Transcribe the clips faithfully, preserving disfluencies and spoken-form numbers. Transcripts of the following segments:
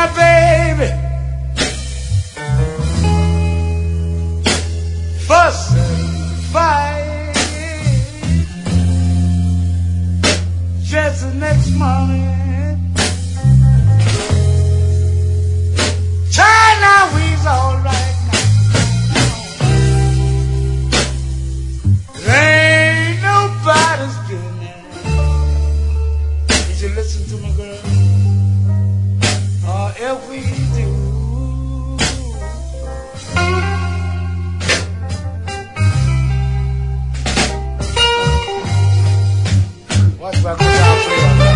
my baby fuss and fight. Just the next morning, China, we's all right now. There ain't nobody's business. Did you listen to me, girl? Or if we do, watch my good out there.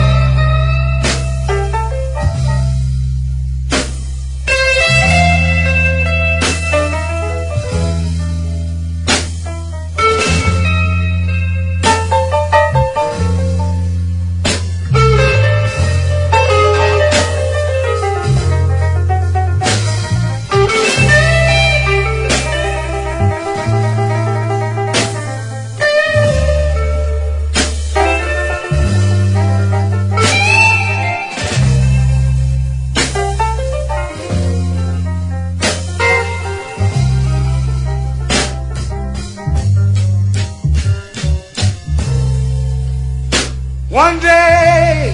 One day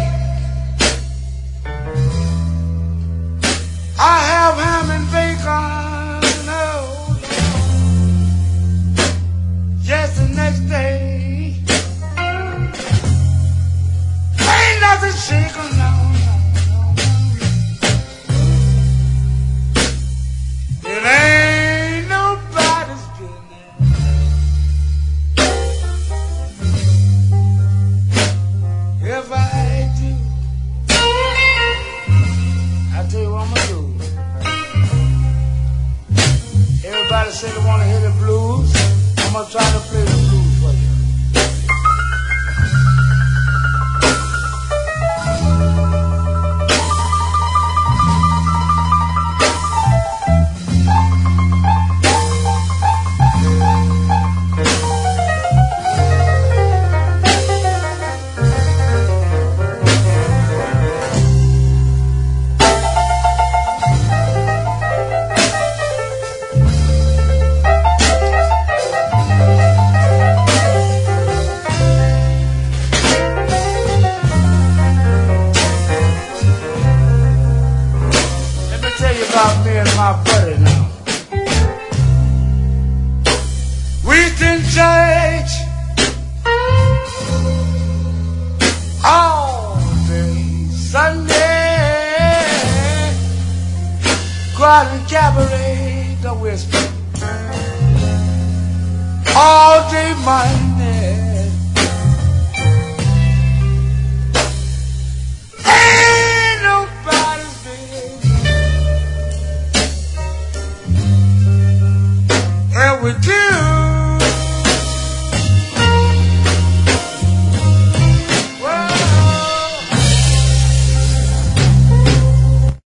I have ham and bacon, oh Lord. Just the next day ain't nothing shaking, no, no, no. It ain't nobody's business. If I do, I'll tell you what I'm gonna do. Everybody say they wanna hear the blues. I'm gonna try to play the blues for you. About me and my buddy now. We in church all day Sunday, go out and cabaret the whisper all day Monday.